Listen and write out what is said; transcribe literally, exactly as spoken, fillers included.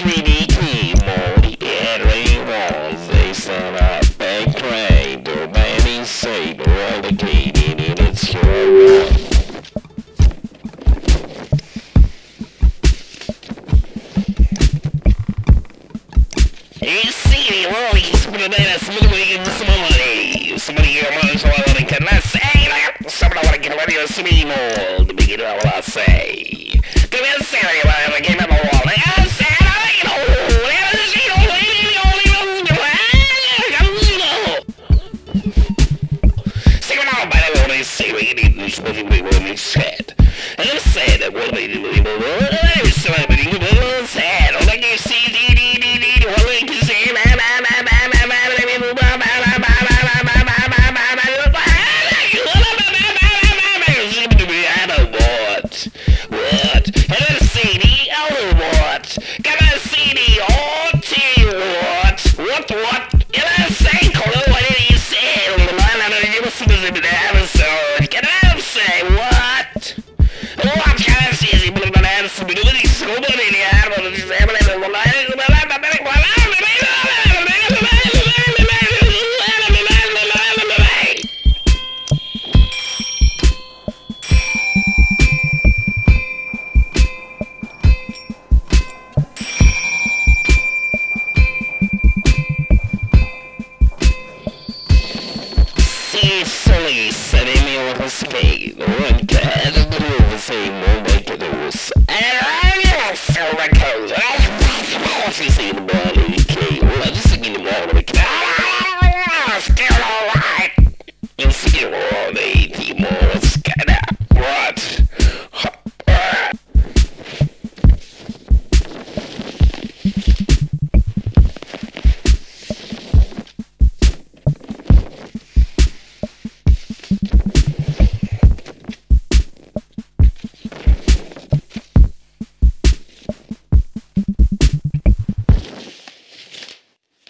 three D keyboard, entering walls, they set up and crane, to many say, eradicated in its your life. You see, well, he's put it in a somebody, somebody, somebody, somebody can I say, somebody want to get ready to see more, to begin what I say. Come here, say, I came up a wall, I said, I know, see what now, by the way, they say, we need this movie, we will be said. And I'm saying that what we do, we will be celebrating, we will say, like you see, Silly, setting me with a spade, one cat.